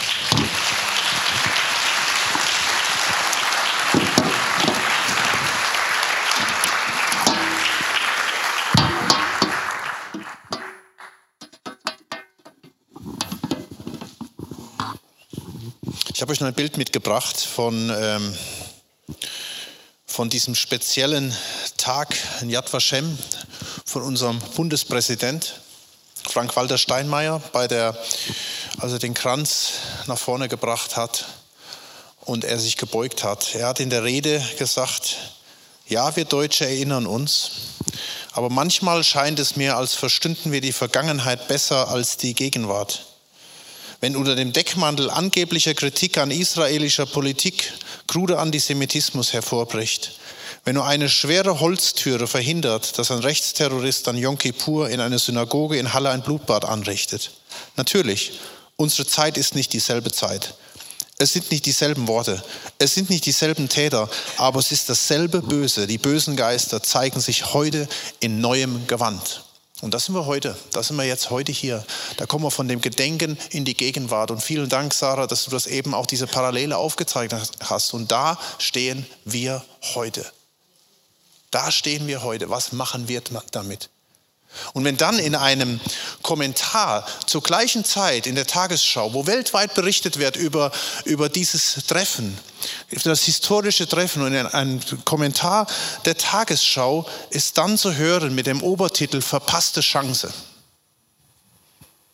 Ich habe euch noch ein Bild mitgebracht von, ähm, von diesem speziellen Tag in Yad Vashem von unserem Bundespräsident Frank-Walter Steinmeier, bei der, als er den Kranz nach vorne gebracht hat und er sich gebeugt hat. Er hat in der Rede gesagt, ja, wir Deutsche erinnern uns, aber manchmal scheint es mir, als verstünden wir die Vergangenheit besser als die Gegenwart. Wenn unter dem Deckmantel angeblicher Kritik an israelischer Politik kruder Antisemitismus hervorbricht, wenn nur eine schwere Holztüre verhindert, dass ein Rechtsterrorist an Yom Kippur in einer Synagoge in Halle ein Blutbad anrichtet. Natürlich, unsere Zeit ist nicht dieselbe Zeit. Es sind nicht dieselben Worte, es sind nicht dieselben Täter, aber es ist dasselbe Böse. Die bösen Geister zeigen sich heute in neuem Gewand. Und das sind wir heute, da sind wir jetzt heute hier. Da kommen wir von dem Gedenken in die Gegenwart. Und vielen Dank, Sarah, dass du das eben auch diese Parallele aufgezeigt hast. Und da stehen wir heute. Da stehen wir heute. Was machen wir damit? Und wenn dann in einem Kommentar zur gleichen Zeit in der Tagesschau, wo weltweit berichtet wird über, über dieses Treffen, das historische Treffen, und in einem Kommentar der Tagesschau ist dann zu hören mit dem Obertitel Verpasste Chance.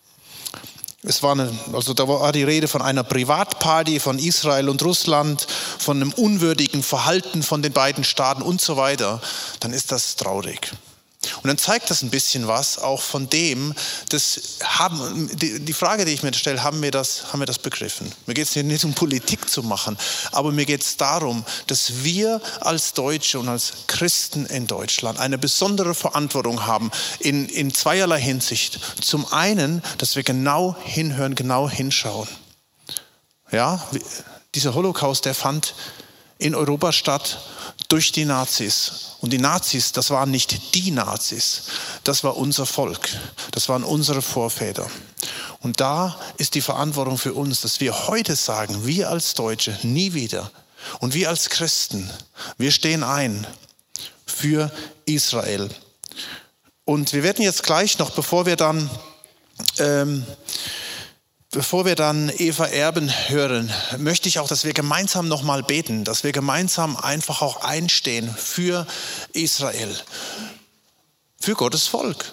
Es war eine, also da war die Rede von einer Privatparty von Israel und Russland, von einem unwürdigen Verhalten von den beiden Staaten und so weiter, dann ist das traurig. Und dann zeigt das ein bisschen was auch von dem, das haben, die, die Frage, die ich mir stelle, haben wir das, haben wir das begriffen? Mir geht es hier nicht um Politik zu machen, aber mir geht es darum, dass wir als Deutsche und als Christen in Deutschland eine besondere Verantwortung haben in, in zweierlei Hinsicht. Zum einen, dass wir genau hinhören, genau hinschauen. Ja, dieser Holocaust, der fand in Europa statt durch die Nazis. Und die Nazis, das waren nicht die Nazis, das war unser Volk, das waren unsere Vorväter. Und da ist die Verantwortung für uns, dass wir heute sagen, wir als Deutsche nie wieder und wir als Christen, wir stehen ein für Israel. Und wir werden jetzt gleich noch, bevor wir dann... Ähm, Bevor wir dann Eva Erben hören, möchte ich auch, dass wir gemeinsam nochmal beten, dass wir gemeinsam einfach auch einstehen für Israel, für Gottes Volk.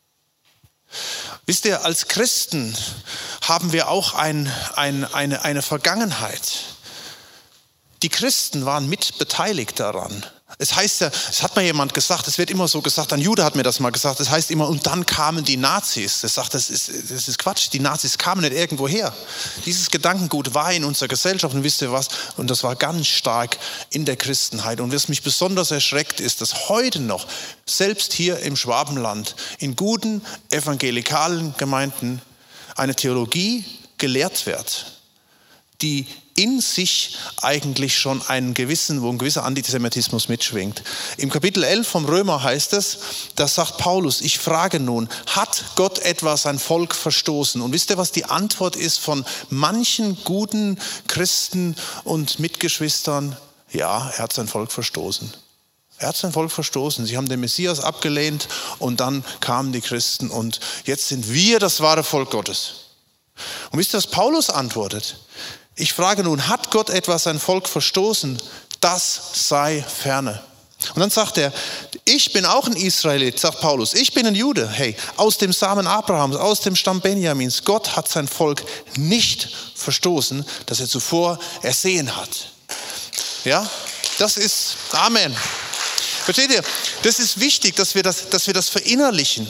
Wisst ihr, als Christen haben wir auch ein, ein, eine, eine Vergangenheit. Die Christen waren mit beteiligt daran. Es heißt ja, es hat mal jemand gesagt, es wird immer so gesagt, ein Jude hat mir das mal gesagt, es heißt immer, und dann kamen die Nazis. Das sagt, das ist, das ist Quatsch, die Nazis kamen nicht irgendwo her. Dieses Gedankengut war in unserer Gesellschaft und wisst ihr was, und das war ganz stark in der Christenheit. Und was mich besonders erschreckt ist, dass heute noch, selbst hier im Schwabenland, in guten evangelikalen Gemeinden eine Theologie gelehrt wird, die in sich eigentlich schon einen gewissen, wo ein gewisser Antisemitismus mitschwingt. Im Kapitel elf vom Römer heißt es, da sagt Paulus, ich frage nun, hat Gott etwa sein Volk verstoßen? Und wisst ihr, was die Antwort ist von manchen guten Christen und Mitgeschwistern? Ja, er hat sein Volk verstoßen. Er hat sein Volk verstoßen. Sie haben den Messias abgelehnt und dann kamen die Christen und jetzt sind wir das wahre Volk Gottes. Und wisst ihr, was Paulus antwortet? Ich frage nun, hat Gott etwa sein Volk verstoßen? Das sei ferne. Und dann sagt er, ich bin auch ein Israelit, sagt Paulus, ich bin ein Jude, hey, aus dem Samen Abrahams, aus dem Stamm Benjamins. Gott hat sein Volk nicht verstoßen, das er zuvor ersehen hat. Ja, das ist, Amen. Versteht ihr? Das ist wichtig, dass wir das, dass wir das verinnerlichen.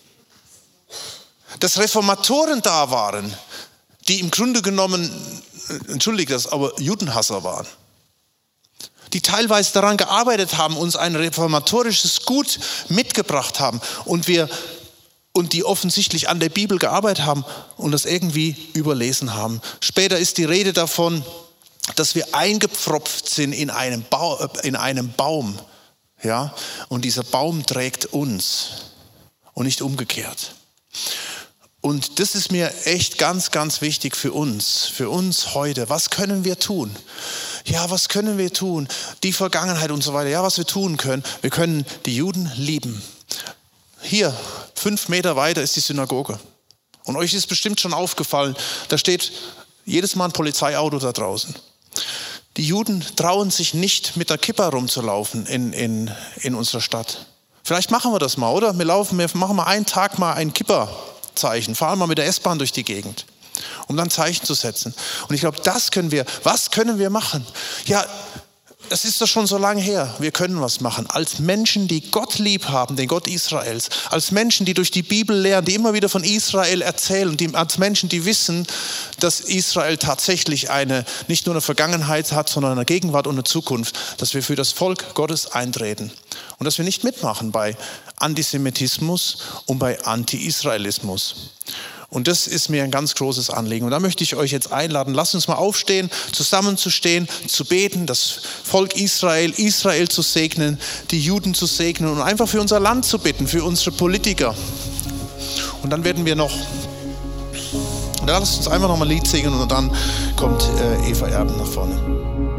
Dass Reformatoren da waren, die im Grunde genommen, entschuldigt das, aber Judenhasser waren. Die teilweise daran gearbeitet haben, uns ein reformatorisches Gut mitgebracht haben und wir und die offensichtlich an der Bibel gearbeitet haben und das irgendwie überlesen haben. Später ist die Rede davon, dass wir eingepfropft sind in einem, ba- in einem Baum, ja, und dieser Baum trägt uns und nicht umgekehrt. Und das ist mir echt ganz, ganz wichtig für uns, für uns heute. Was können wir tun? Ja, was können wir tun? Die Vergangenheit und so weiter. Ja, was wir tun können. Wir können die Juden lieben. Hier, fünf Meter weiter ist die Synagoge. Und euch ist bestimmt schon aufgefallen, da steht jedes Mal ein Polizeiauto da draußen. Die Juden trauen sich nicht, mit der Kippa rumzulaufen in, in, in unserer Stadt. Vielleicht machen wir das mal, oder? Wir laufen, wir machen mal einen Tag mal ein Kippa-Zeichen. Fahren mal mit der S-Bahn durch die Gegend, um dann Zeichen zu setzen. Und ich glaube, das können wir. Was können wir machen? Ja, es ist doch schon so lange her. Wir können was machen. Als Menschen, die Gott lieb haben, den Gott Israels. Als Menschen, die durch die Bibel lernen, die immer wieder von Israel erzählen. Die, als Menschen, die wissen, dass Israel tatsächlich eine, nicht nur eine Vergangenheit hat, sondern eine Gegenwart und eine Zukunft. Dass wir für das Volk Gottes eintreten. Und dass wir nicht mitmachen bei Antisemitismus und bei Anti-Israelismus. Und das ist mir ein ganz großes Anliegen. Und da möchte ich euch jetzt einladen, lasst uns mal aufstehen, zusammenzustehen, zu beten, das Volk Israel, Israel zu segnen, die Juden zu segnen und einfach für unser Land zu bitten, für unsere Politiker. Und dann werden wir noch, und dann lasst uns einfach noch mal ein Lied singen und dann kommt äh, Eva Erben nach vorne.